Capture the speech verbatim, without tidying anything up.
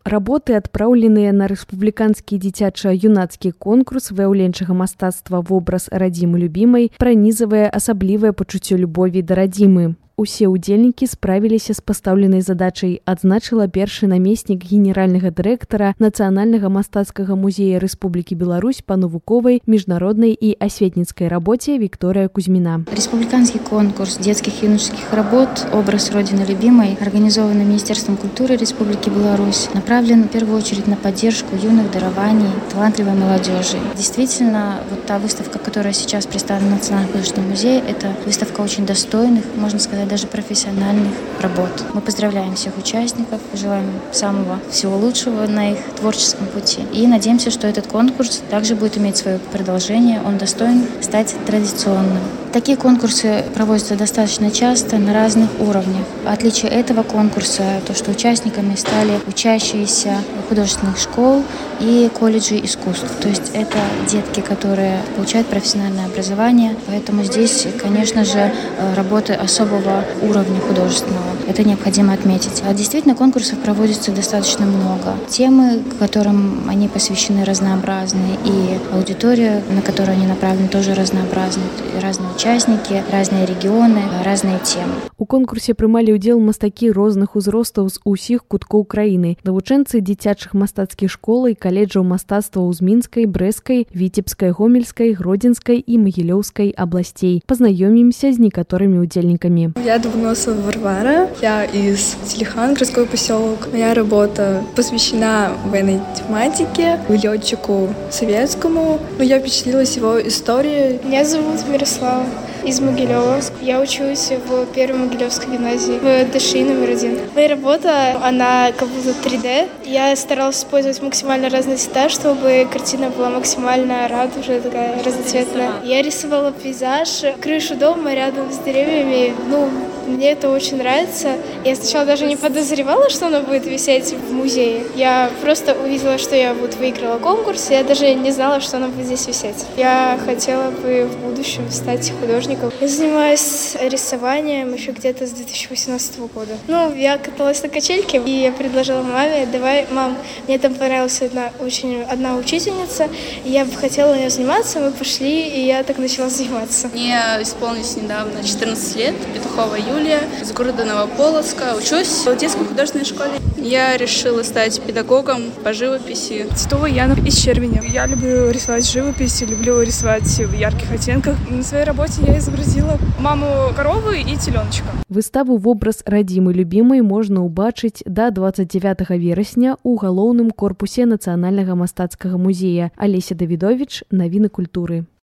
Работы, адпраўленыя на рэспубліканскі дзіцяча-юнацкі конкурс выяўленчага мастацтва вобраз радзімы любімай, пранізавае асаблівае пачуццё любові да радзімы. Усе ўдзельнікі справіліся з пастаўленай задачай, адзначыла першы намеснік генеральнага дырэктара Нацыянальнага мастацкага музея Рэспублікі Беларусь па навуковай, міжнароднай і асветніцкай рабоце Виктория Кузьмина. Республиканский конкурс детских и юношеских работ «Образ Родины любимой», организованный Министерством культуры Республики Беларусь, направлен в первую очередь на поддержку юных дарований, талантливой молодежи. Действительно, вот та выставка, которая сейчас представлена в Национальном художественном музее, это выставка очень достойных, можно сказать, даже профессиональных работ. Мы поздравляем всех участников, желаем самого всего лучшего на их творческом пути. И надеемся, что этот конкурс также будет иметь свое продолжение, он достоин стать традиционным. Такие конкурсы проводятся достаточно часто на разных уровнях. Отличие этого конкурса – то, что участниками стали учащиеся художественных школ и колледжей искусств. То есть это детки, которые получают профессиональное образование, поэтому здесь, конечно же, работы особого уровня художественного. Это необходимо отметить. А действительно, конкурсов проводится достаточно много. Темы, которым они посвящены, разнообразны, и аудитория, на которую они направлены, тоже разнообразны. Разные участники, разные регионы, разные темы. У конкурсе прымалі ўдзел мастакі розных узростаў з усіх куткоў краіны, навучэнцы дзіцячых мастацкіх школ і каледжаў мастацтваў з Мінскай, Брэскай, Віцебскай, Гомельскай, Гродзенскай і Магілёўскай абласцей. Познаёмимся з некоторыми удзельниками. Я Дубносова Варвара, я из Телехан, городской поселок. Моя работа посвящена военной тематике, летчику советскому. Но я впечатлилась его историей. Меня зовут Мирослава. Из Могилева. Я учусь в первой Могилевской гимназии, в ДШИ номер один. Моя работа, она как будто три дэ. Я старалась использовать максимально разные цвета, чтобы картина была максимально радужная, такая разноцветная. Я рисовала пейзаж, крышу дома рядом с деревьями. Ну, мне это очень нравится. Я сначала даже не подозревала, что она будет висеть в музее. Я просто увидела, что я вот выиграла конкурс, и я даже не знала, что она будет здесь висеть. Я хотела бы в будущем стать художником. Я занимаюсь рисованием еще где-то с две тысячи восемнадцатого года. Ну, я каталась на качельке, и я предложила маме: давай, мам, мне там понравилась одна, очень, одна учительница, и я бы хотела у нее заниматься. Мы пошли, и я так начала заниматься. Мне исполнилось недавно четырнадцать лет, Петухова Юлия, из города Новополоцка. Учусь в детской художественной школе. Я решила стать педагогом по живописи. Титова Яна из Червеня. Я люблю рисовать живопись, люблю рисовать в ярких оттенках. На своей работе я изобразила маму коровы и теленочка. Выставу «Вобраз радзімы любімай» можна ўбачыць да двадцать девятого верасня ў галоўным корпусе Нацыянальнага мастацкага музея. Алеся Давідовіч, навіны культуры.